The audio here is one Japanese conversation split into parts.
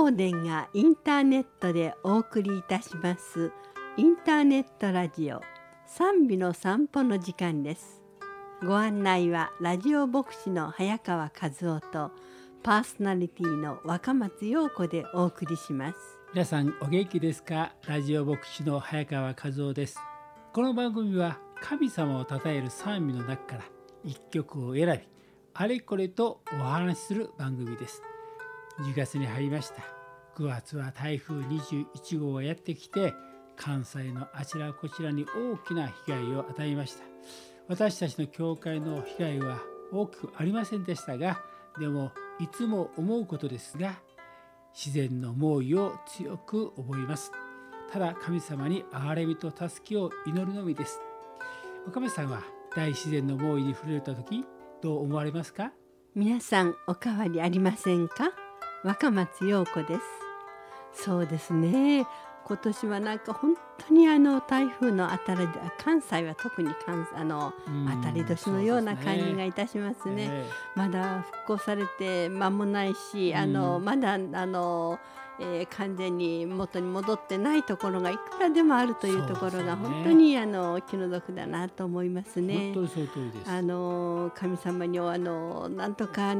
東電がインターネットでお送りいたしますインターネットラジオ賛美の散歩の時間です。ご案内はラジオ牧師の早川和夫とパーソナリティの若松陽子でお送りします。 皆さんお元気ですか？ラジオ牧師の早川和夫です。この番組は神様を称える賛美の中から一曲を選び、あれこれとお話しする番組です。10月に入りました。9月は台風21号がやってきて、関西のあちらこちらに大きな被害を与えました。私たちの教会の被害は大きくありませんでしたが、でもいつも思うことですが、自然の猛威を強く覚えます。ただ神様に憐れみと助けを祈るのみです。岡部さんは大自然の猛威に触れたときどう思われますか？ 皆さんお変わりありませんか？若松陽子です。そうですね、今年はなんか本当に台風の関西は特に当たり年のような感じがいたしますね。まだ復興されて間もないし、まだ完全に元に戻ってないところがいくらでもあるというところが本当に気の毒だなと思いますね。 本当にその通りです。 神様になんとか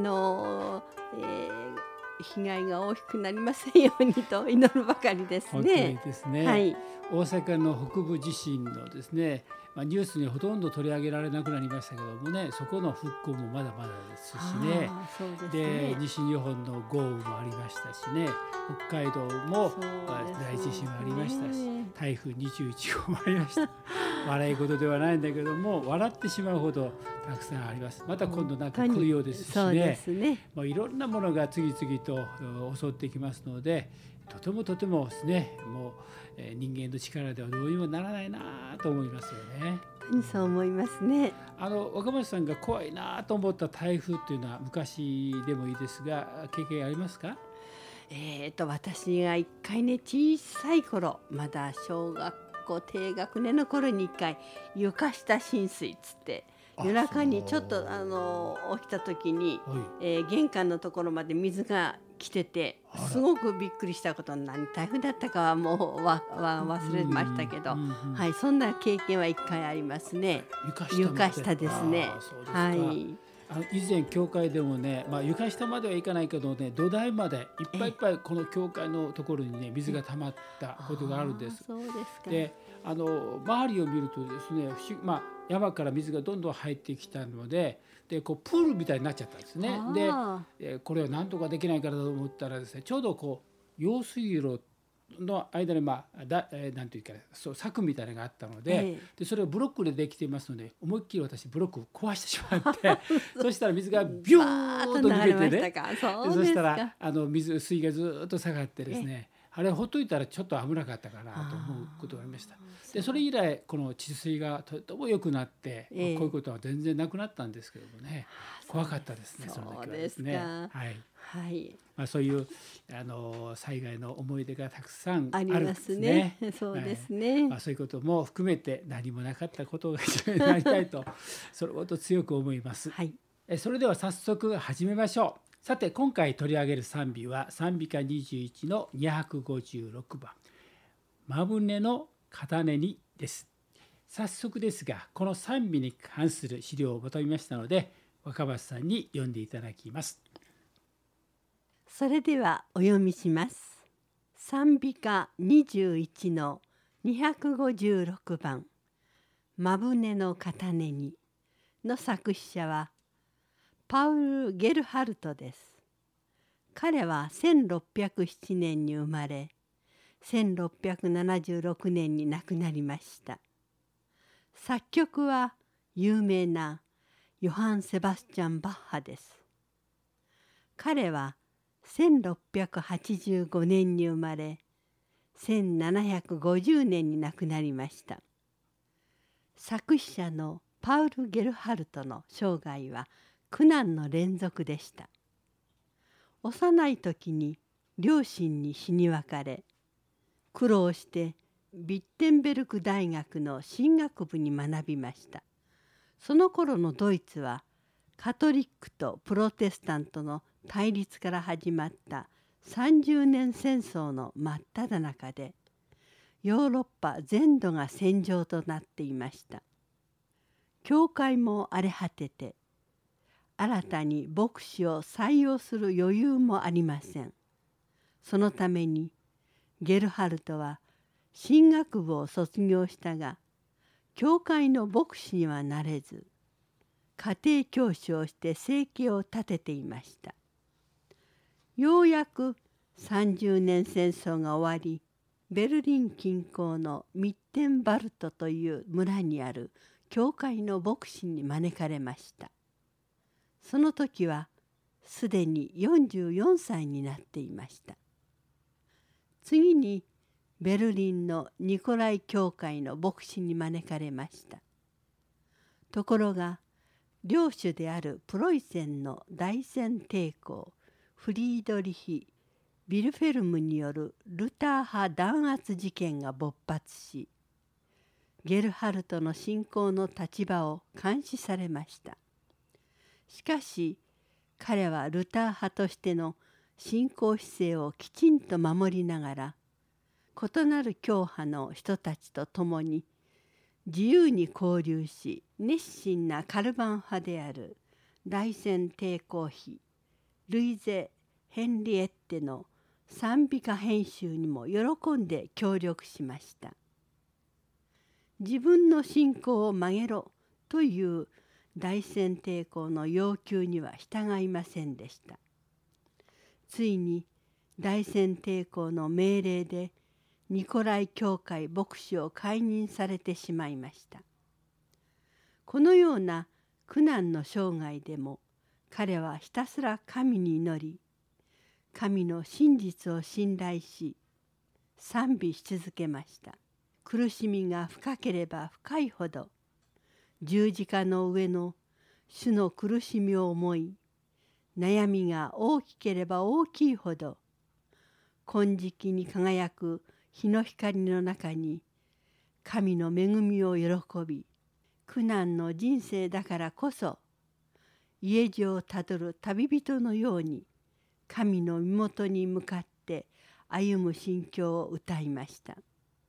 被害が大きくなりませんようにと祈るばかりですね。 本当にですね、 はい、 大阪の北部地震のですね、ニュースにほとんど取り上げられなくなりましたけどもね、そこの復興もまだまだですしね。 そうですね。 で西日本の豪雨もありましたしね、北海道も大地震もありましたし、台風21号もありました笑い事ではないんだけども、笑ってしまうほどたくさんあります。また今度なんか来るようですしね。 そうですね。 いろんなものが次々と襲ってきますので、とてもですね、もう人間の力ではどうにもならないなと思いますよね。 そう思いますね。 若松さんが怖いなと思った台風というのは昔でもいいですが経験ありますか？ 私が一回ね、小さい頃、まだ小学校低学年の頃に一回床下浸水っつって夜中にちょっと起きた時に、玄関のところまで水が来てて、すごくびっくりしたこと。何台風だったかはもう忘れましたけど、はい、そんな経験は一回ありますね。床下ですね。はい。 以前教会でもね、床下まではいかないけどね、土台までいっぱいこの教会のところにね水が溜まったことがあるんです。 そうですか。 で周りを見るとですね、山から水がどんどん入ってきたので、こうプールみたいになっちゃったんですね。でこれを何とかできないからと思ったらですね、ちょうどこう用水路の間になんていうか、柵みたいなのがあったので、それをブロックでできていますので、思いっきり私ブロックを壊してしまってそしたら水がビューッと抜けてね、そしたら水がずっと下がってですね、あれほっといたらちょっと危なかったかなと思うことがありました。でそれ以来この治水がとても良くなって、こういうことは全然なくなったんですけどもね、怖かったですね。その時はですね。はい。そういう災害の思い出がたくさんあるんですね。 そうですね。 そういうことも含めて何もなかったことが一緒になりたいとそれほど強く思います。それでは早速始めましょう。さて今回取り上げる賛美は賛美歌21の256番真舟の片根にです。早速ですが、この賛美に関する資料をまとめましたので、若松さんに読んでいただきます。 それではお読みします。賛美歌21の256番真舟の片根にの作詞者はパウル・ゲルハルトです。彼は1607年に生まれ、1676年に亡くなりました。作曲は有名なヨハン・セバスチャン・バッハです。彼は1685年に生まれ、1750年に亡くなりました。作詞者のパウル・ゲルハルトの生涯は苦難の連続でした。幼い時に両親に死に別れ、苦労してビッテンベルク大学の神学部に学びました。その頃のドイツはカトリックとプロテスタントの対立から始まった 30年戦争の真っ只中でヨーロッパ全土が戦場となっていました。教会も荒れ果てて、新たに牧師を採用する余裕もありません。そのためにゲルハルトは神学部を卒業したが、教会の牧師にはなれず、家庭教師をして生計を立てていました。ようやく30年戦争が終わり、ベルリン近郊のミッテンバルトという村にある教会の牧師に招かれました。その時はすでに44歳になっていました。次にベルリンのニコライ教会の牧師に招かれました。ところが領主であるプロイセンの大戦帝公フリードリヒ・ビルフェルムによるルター派弾圧事件が勃発し、ゲルハルトの信仰の立場を監視されました。しかし彼はルター派としての信仰姿勢をきちんと守りながら、異なる教派の人たちと共に自由に交流し、熱心なカルバン派である大戦帝公妃ルイゼ・ヘンリエッテの賛美歌編集にも喜んで協力しました。自分の信仰を曲げろという大戦帝公の要求には従いませんでした。ついに大戦帝公の命令でニコライ教会牧師を解任されてしまいました。このような苦難の生涯でも彼はひたすら神に祈り、神の真実を信頼し、賛美し続けました。苦しみが深ければ深いほど、十字架の上の主の苦しみを思い、悩みが大きければ大きいほど、金色に輝く日の光の中に神の恵みを喜び、苦難の人生だからこそ、家路をたどる旅人のように神の身元に向かって歩む心境を歌いました。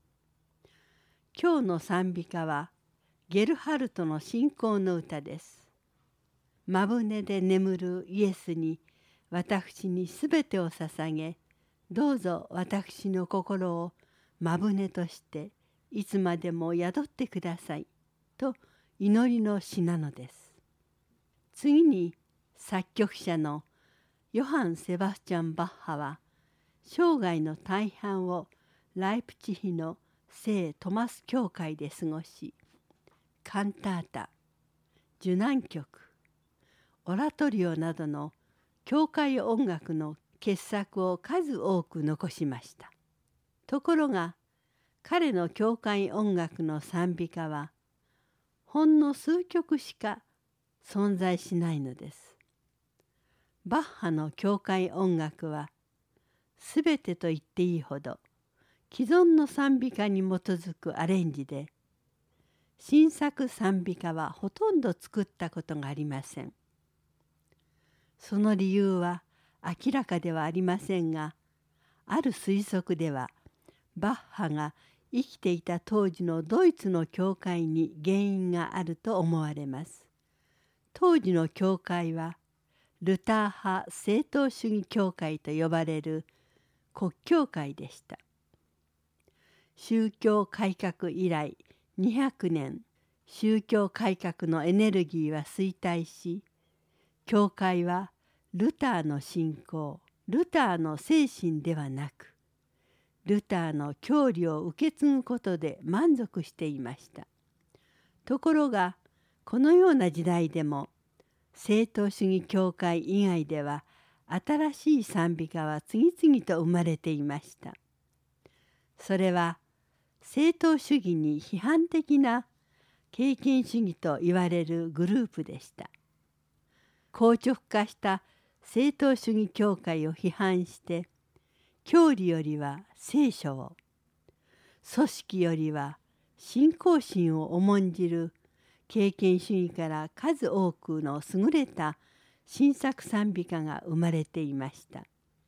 今日の賛美歌はゲルハルトの信仰の歌です。まぶねで眠るイエスに私にすべてを捧げ、どうぞ私の心をまぶねとしていつまでも宿ってくださいと祈りの詩なのです。次に作曲者のヨハン・セバスチャン・バッハは生涯の大半をライプチヒの聖トマス教会で過ごし、カンタータ、受難曲、オラトリオなどの教会音楽の傑作を数多く残しました。ところが彼の教会音楽の賛美歌はほんの数曲しか存在しないのです。バッハの教会音楽はすべてと言っていいほど既存の賛美歌に基づくアレンジで、新作賛美歌はほとんど作ったことがありません。その理由は明らかではありませんが、ある推測ではバッハが生きていた当時のドイツの教会に原因があると思われます。当時の教会はルター派正統主義教会と呼ばれる国教会でした。宗教改革以来200年、宗教改革のエネルギーは衰退し、教会はルターの信仰、ルターの精神ではなく、ルターの教理を受け継ぐことで満足していました。ところが、このような時代でも、正統主義教会以外では新しい賛美歌は次々と生まれていました。それは正統主義に批判的な経験主義と言われるグループでした。硬直化した正統主義教会を批判して、教理よりは聖書を、組織よりは信仰心を重んじる経験主義から数多くの優れた新作賛美歌が生まれていました。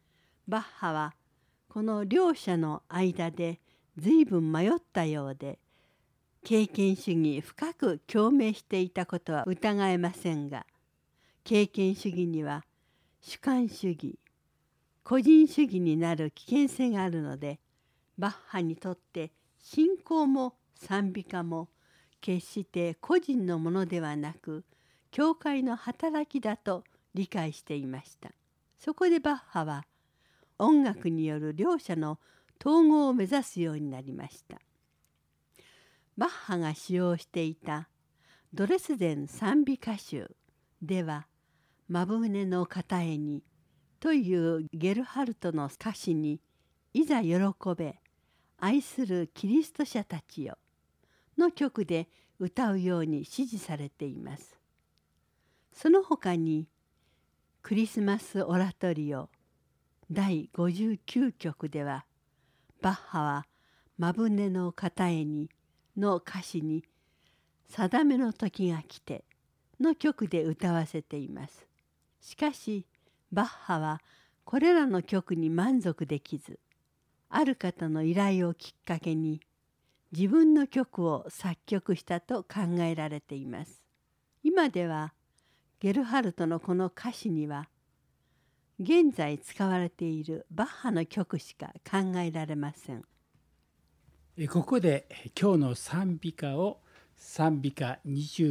バッハはこの両者の間で随分迷ったようで、経験主義に深く共鳴していたことは疑えませんが、経験主義には主観主義、個人主義になる危険性があるので、バッハにとって信仰も賛美歌も決して個人のものではなく、教会の働きだと理解していました。そこでバッハは音楽による両者の統合を目指すようになりました。バッハが使用していたドレスデン賛美歌集では、マブネの片絵にというゲルハルトの歌詞に、いざ喜べ愛するキリスト者たちよの曲で歌うように指示されています。その他にクリスマスオラトリオ第59曲では、バッハはマブネの片絵にの歌詞に定めの時が来ての曲で歌わせています。しかしバッハはこれらの曲に満足できず、ある方の依頼をきっかけに自分の曲を作曲したと考えられています。今ではゲルハルトのこの歌詞には現在使われているバッハの曲しか考えられません。 ここで今日の賛美歌を賛美歌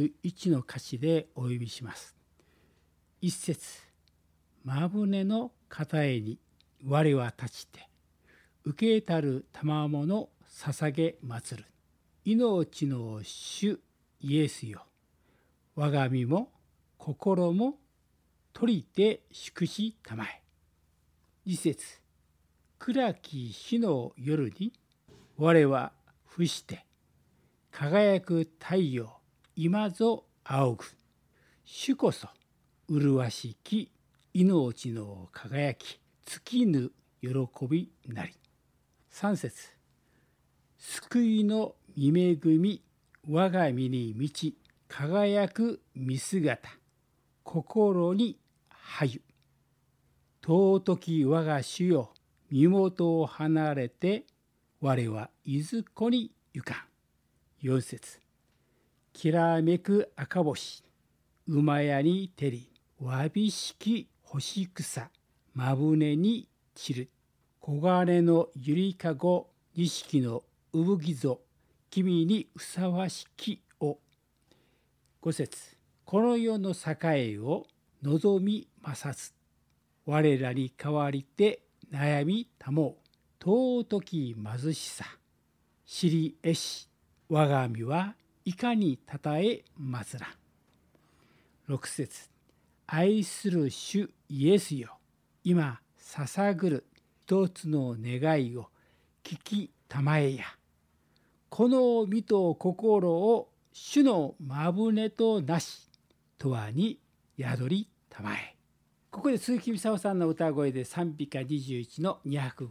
21の歌詞でお読みします。一節、マブネの片絵に我は立ちて、受けたる賜物捧げ祭る。命の主イエスよ。我が身も心も取りて祝したまえ。二節、暗き日の夜に我は伏して輝く太陽今ぞ仰ぐ。主こそ麗しき命の輝き尽きぬ喜びなり。三節、救いの御恵み我が身に満ち輝く見姿心にはゆ。尊き我が主よ、身元を離れて我はいずこにゆかん。四節、きらめく赤星馬屋に照りわびしき星草まぶねに散る。黄金のゆりかご錦の産木ぞ君にふさわしきお。五節、この世の栄を望みますず我らに代わりて悩みたもう。尊き貧しさ知りえし我が身はいかにたたえますら。六節、愛する主イエスよ、今捧ぐる一つの願いを聞きたまえや。この身と心を主のまぶねとなしとわに宿りたまえ。ここで鈴木美沙さんの歌声で賛美歌21の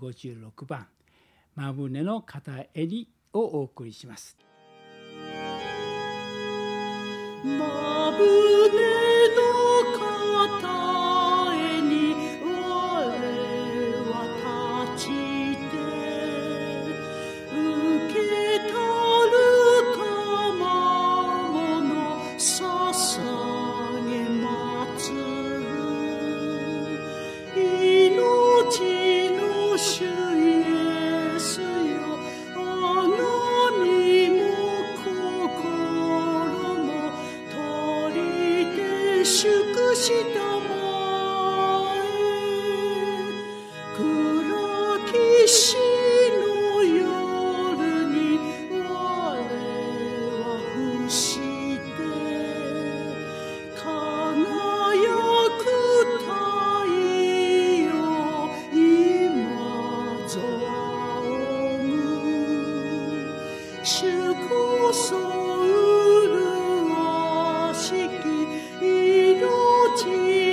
256番まぶねの片絵にをお送りします。 まぶねの片絵に我は立ちて受けたる賜物捧げ祭る。命の主イエスよ、我が身も心も取りて祝したまえ。暗き死の夜に我は伏して輝く太陽今ぞ仰ぐ。主こそ麗しき命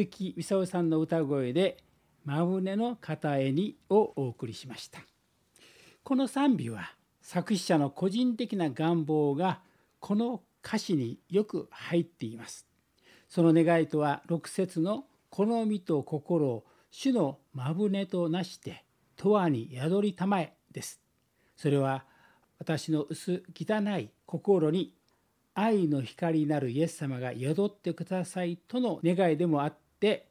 木勲さんの歌声で真舟の片絵にをお送りしました。この賛美は作詞者の個人的な願望がこの歌詞によく入っています。その願いとは6節の好みと心を主の真舟となして永遠に宿りたまえです。それは私の薄汚い心に愛の光なるイエス様が宿ってくださいとの願いでもあって、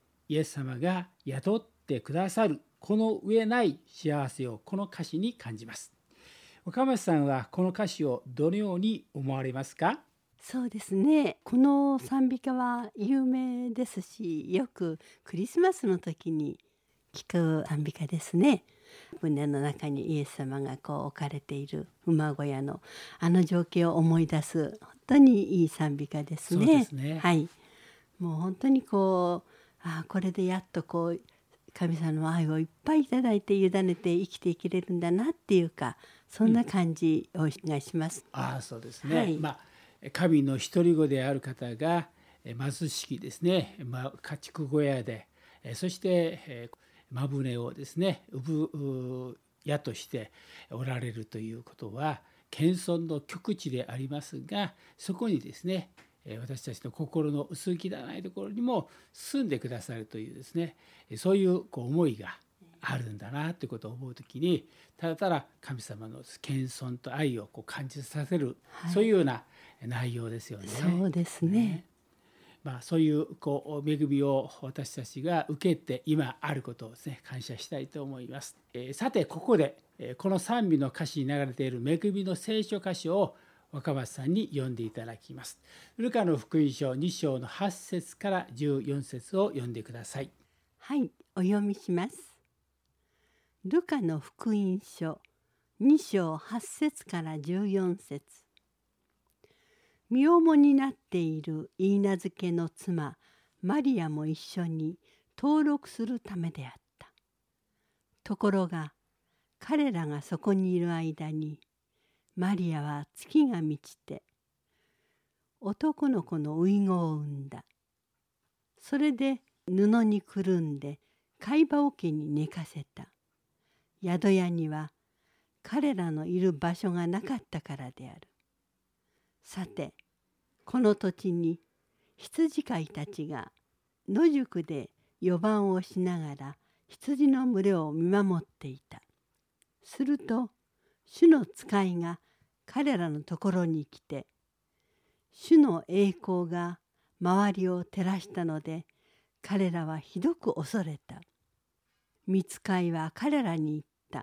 イエス様が宿ってくださるこの上ない幸せをこの歌詞に感じます。岡松さんはこの歌詞をどのように思われますか？ そうですね、この賛美歌は有名ですし、よくクリスマスの時に聞く賛美歌ですね。船の中にイエス様がこう置かれている馬小屋のあの情景を思い出す本当にいい賛美歌ですね。 そうですね。 はい、もう本当にこうこれでやっとこう神様の愛をいっぱいいただいて委ねて生きていけれるんだなっていうか、そんな感じをがします。 そうですね。 はい、 神の独り子である方が貧しきですね、家畜小屋で、そして真舟をですね産屋としておられるということは謙遜の極致でありますが、そこにですね私たちの心の薄汚いところにも住んでくださるというですね、そういう思いがあるんだなということを思うときに、ただただ神様の謙遜と愛を感じさせる、そういうような内容ですよね。 そうですね。 そういう恵みを私たちが受けて今あることをですね感謝したいと思います。さてここでこの賛美の歌詞に流れている恵みの聖書箇所を若松さんに読んでいただきます。ルカの福音書2章の8節から14節を読んでください。 はい、お読みします。ルカの福音書2章8節から14節。身重になっているイーナ漬けの妻マリアも一緒に登録するためであった。ところが彼らがそこにいる間にマリアは月が満ちて男の子の遺子を産んだ。それで布にくるんで貝羽桶に寝かせた。宿屋には彼らのいる場所がなかったからである。さてこの土地に羊飼いたちが野宿で夜番をしながら羊の群れを見守っていた。すると主の使いが彼らのところに来て、主の栄光が周りを照らしたので彼らはひどく恐れた。御使いは彼らに言った。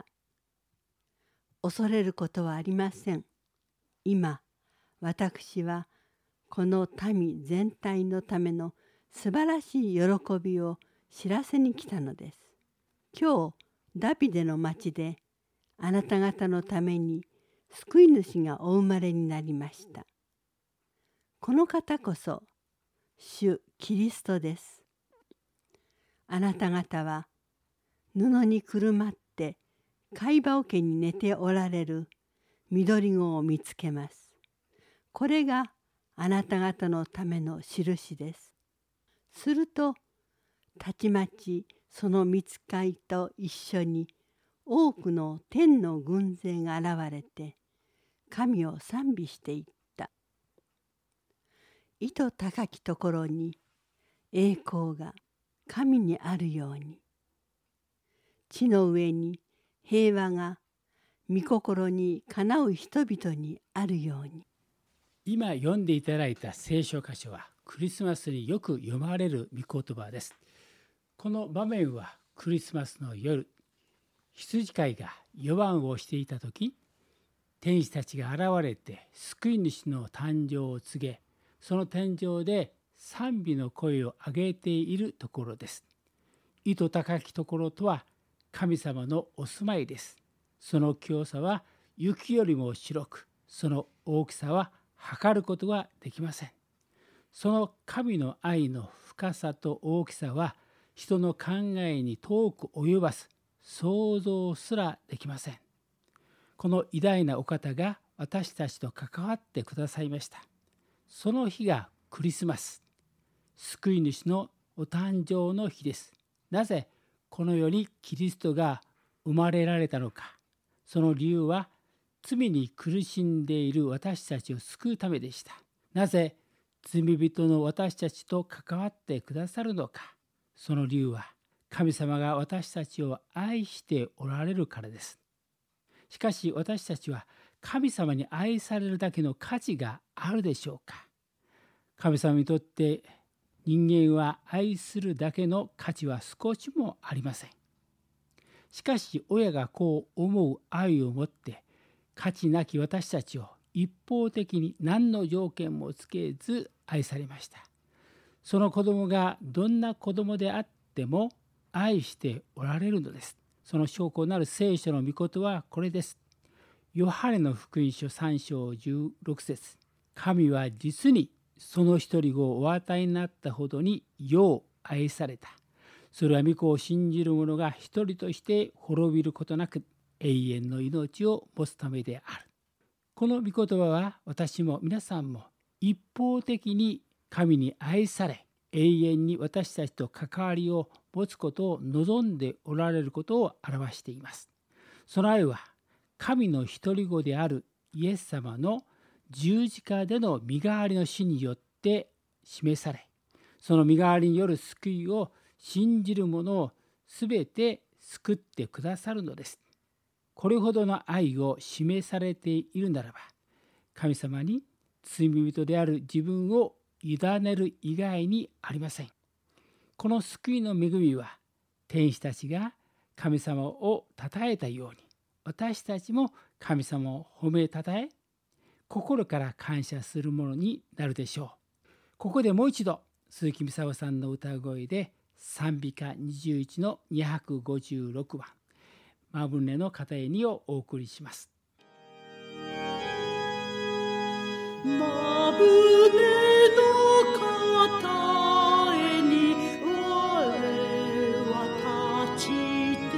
恐れることはありません。今私はこの民全体のための素晴らしい喜びを知らせに来たのです。今日ダビデの町であなた方のために救い主がお生まれになりました。この方こそ主キリストです。あなた方は布にくるまって貝羽桶に寝ておられる緑子を見つけます。これがあなた方のための印です。するとたちまちその御使いと一緒に多くの天の軍勢が現れて神を賛美していった。糸高きところに栄光が神にあるように、地の上に平和が御心にかなう人々にあるように。 今読んでいただいた聖書箇所はクリスマスによく読まれる御言葉です。この場面はクリスマスの夜、羊飼いが夜番をしていた時、天使たちが現れて救い主の誕生を告げ、その天井で賛美の声を上げているところです。糸高きところとは神様のお住まいです。その清さは雪よりも白く、その大きさは測ることができません。その神の愛の深さと大きさは人の考えに遠く及ばず、想像すらできません。この偉大なお方が私たちと関わってくださいました。その日がクリスマス、救い主のお誕生の日です。なぜこの世にキリストが生まれられたのか。その理由は罪に苦しんでいる私たちを救うためでした。なぜ罪人の私たちと関わってくださるのか。その理由は神様が私たちを愛しておられるからです。しかし私たちは神様に愛されるだけの価値があるでしょうか。神様にとって人間は愛するだけの価値は少しもありません。しかし親がこう思う愛をもって価値なき私たちを一方的に何の条件もつけず愛されました。その子供がどんな子供であっても愛しておられるのです。その証拠なる聖書の御言はこれです。ヨハネの福音書3章16節。神は実にその一人子をお与えになったほどによう愛された。それは御子を信じる者が一人として滅びることなく永遠の命を持つためである。この御言葉は私も皆さんも一方的に神に愛され永遠に私たちと関わりを持つことを望んでおられることを表しています。その愛は神の一人子であるイエス様の十字架での身代わりの死によって示され、その身代わりによる救いを信じる者をすべて救ってくださるのです。これほどの愛を示されているならば、神様に罪人である自分を委ねる以外にありません。この救いの恵みは天使たちが神様を称えたように、私たちも神様を褒めたたえ、心から感謝するものになるでしょう。ここでもう一度鈴木美沙さんの歌声で賛美歌21の256番マブネの片絵にをお送りします。 マブネの片絵に我は立ちて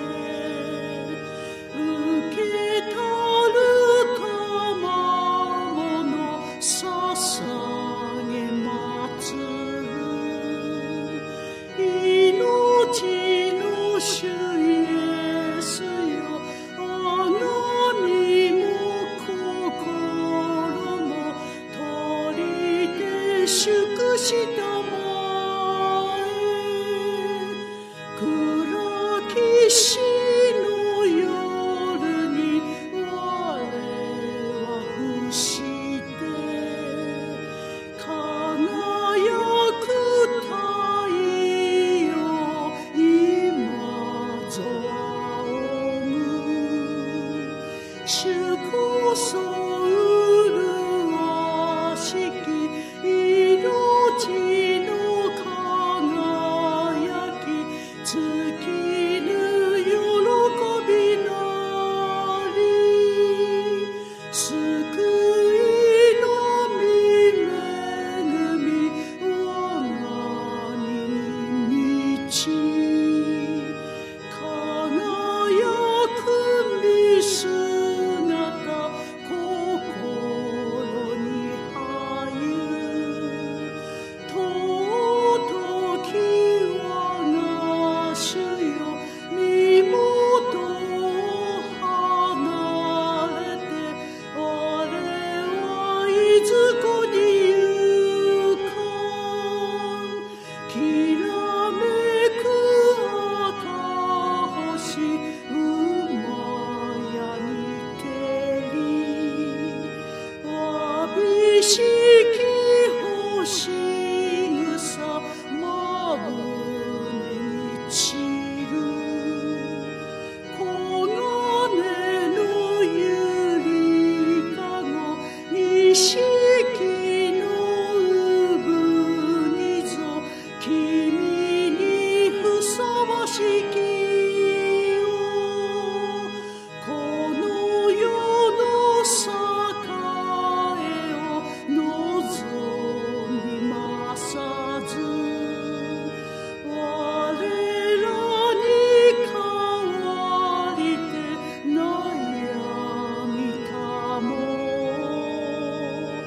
受け取る賜物捧げまつる命の主イエスよ、あの身も心も取りて祝したまえ、暗き死の夜に我は伏して輝く太陽今ぞ仰ぐ、主こそ麗しき命の輝き、尽きぬ喜びなり、救いの御恵み我が身に満ち、輝く御姿心に入る、尊き我が主よ、身元を離れて我はいずこに行かん、きらめく赤星馬やに照り、わびしき星草まぶねに散る、黄金のゆりかご錦の産にぞ、君にふさわしきよ、この世の栄を望みまさず、我らに代わりて悩みたも、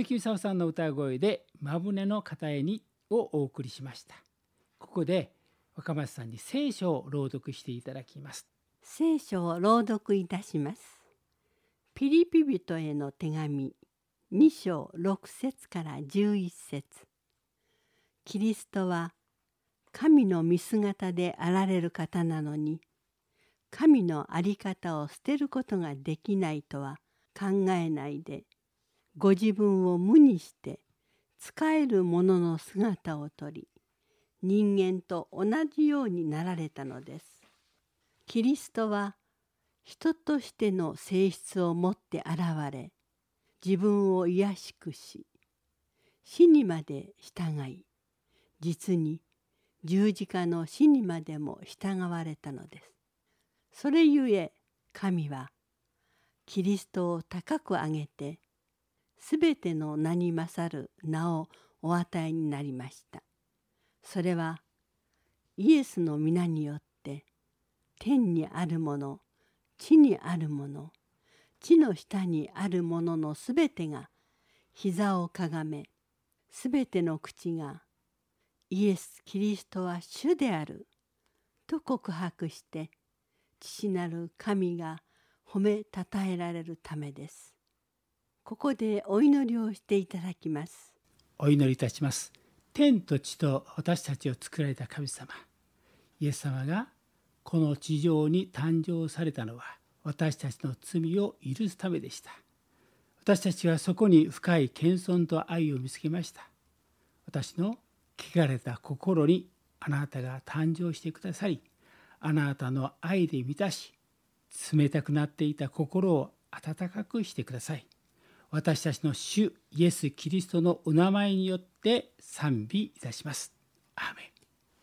木功さんの歌声でまぶねの片絵にをお送りしました。ここで若松さんに聖書を朗読していただきます。 聖書を朗読いたします。ピリピ人への手紙2章6節から11節。キリストは神の見姿であられる方なのに、神の在り方を捨てることができないとは考えないで、ご自分を無にして仕える者の姿をとり、人間と同じようになられたのです。キリストは人としての性質を持って現れ、自分を卑しくし、死にまで従い、実に十字架の死にまでも従われたのです。それゆえ神はキリストを高く上げて、すべての名に勝る名をお与えになりました。それはイエスの皆によって天にあるもの、地にあるもの、地の下にあるもののすべてが膝をかがめ、すべての口がイエス・キリストは主であると告白して、父なる神が褒めたたえられるためです。ここでお祈りをしていただきます。 お祈りいたします。天と地と私たちを作られた神様、イエス様がこの地上に誕生されたのは私たちの罪を許すためでした。私たちはそこに深い謙遜と愛を見つけました。私の汚れた心にあなたが誕生してくださり、あなたの愛で満たし、冷たくなっていた心を温かくしてください。私たちの主イエス・キリストのお名前によって賛美いたします。アーメン。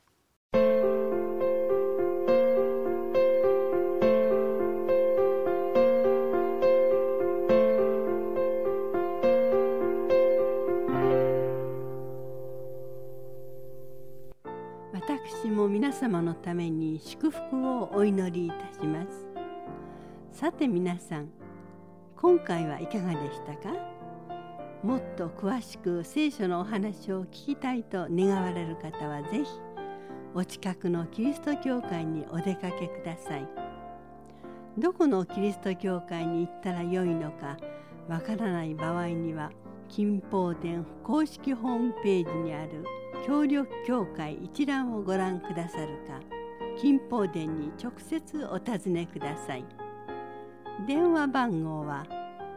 私も皆様のために祝福をお祈りいたします。さて皆さん、今回はいかがでしたか？もっと詳しく聖書のお話を聞きたいと願われる方はぜひお近くのキリスト教会にお出かけください。どこのキリスト教会に行ったらよいのかわからない場合には、金宝殿公式ホームページにある協力教会一覧をご覧くださるか、金宝殿に直接お尋ねください。電話番号は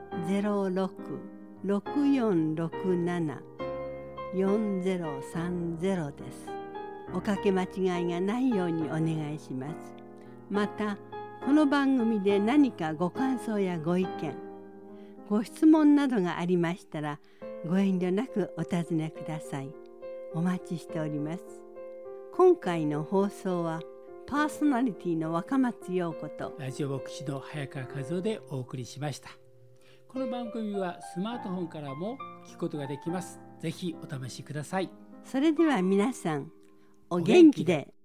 06-6467-4030 です。おかけ間違いがないようにお願いします。また、この番組で何かご感想やご意見、ご質問などがありましたら、ご遠慮なくお尋ねください。お待ちしております。今回の放送はパーソナリティの若松陽子とラジオ牧師の早川和夫でお送りしました。この番組はスマートフォンからも聞くことができます。ぜひお試しください。 それでは皆さん、お元気で。